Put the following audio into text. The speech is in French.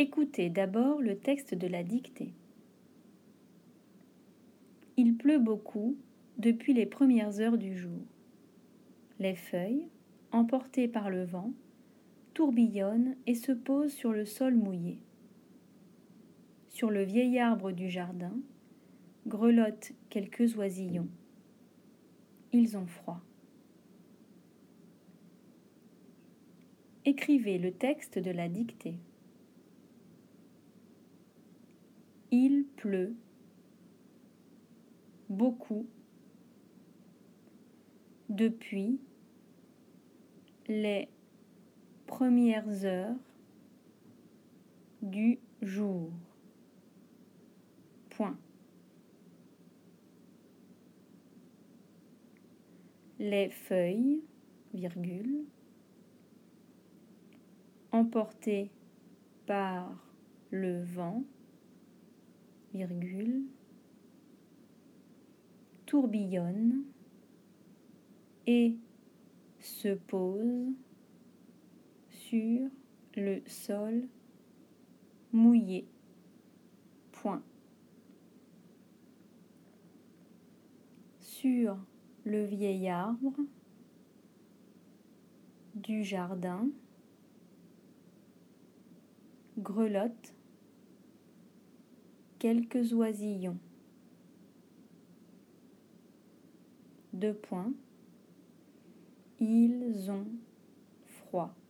Écoutez d'abord le texte de la dictée. Il pleut beaucoup depuis les premières heures du jour. Les feuilles, emportées par le vent, tourbillonnent et se posent sur le sol mouillé. Sur le vieil arbre du jardin, grelottent quelques oisillons. Ils ont froid. Écrivez le texte de la dictée. Il pleut beaucoup depuis les premières heures du jour. Point. Les feuilles, virgule, emportées par le vent, virgule, tourbillonnent et se posent sur le sol mouillé. Point. Sur le vieil arbre du jardin, grelottent quelques oisillons. Deux points. Ils ont froid.